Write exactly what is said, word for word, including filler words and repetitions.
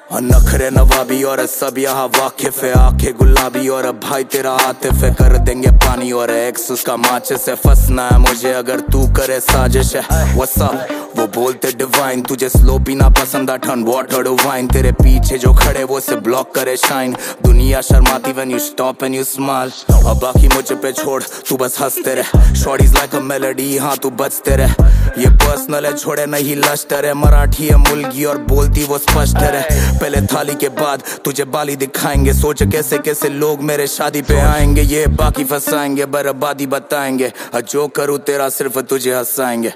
और नखरे नवाबी और सब यहाँ वाकिफ है, आंखें गुलाबी और भाई तेरा आतिफ है। कर देंगे पानी और एक्स उसका माचिस से फंसना है मुझे अगर तू करे साजिश है। What's up? वो बोलते डिवाइन तुझे स्लो पीना पसंद है, टर्न वाटर टू वाइन। तेरे पीछे जो खड़े वो से ब्लॉक करे शाइन। दुनिया शर्माती when you stop and you smile। और बाकी मुझे पे छोड़ तू बस हंसते रह। शॉर्टीज लाइक अ मेलोडी हाँ तू बचते रह। ये पर्सनल है छोड़े नहीं लश्तर है। मराठी है मुलगी और बोलती वो स्पष्ट है। पहले थाली के बाद तुझे बाली दिखाएंगे। सोच कैसे कैसे लोग मेरे शादी पे आएंगे। ये बाकी फंसाएंगे बर्बादी बताएंगे। जो करूँ तेरा सिर्फ तुझे हंसाएंगे।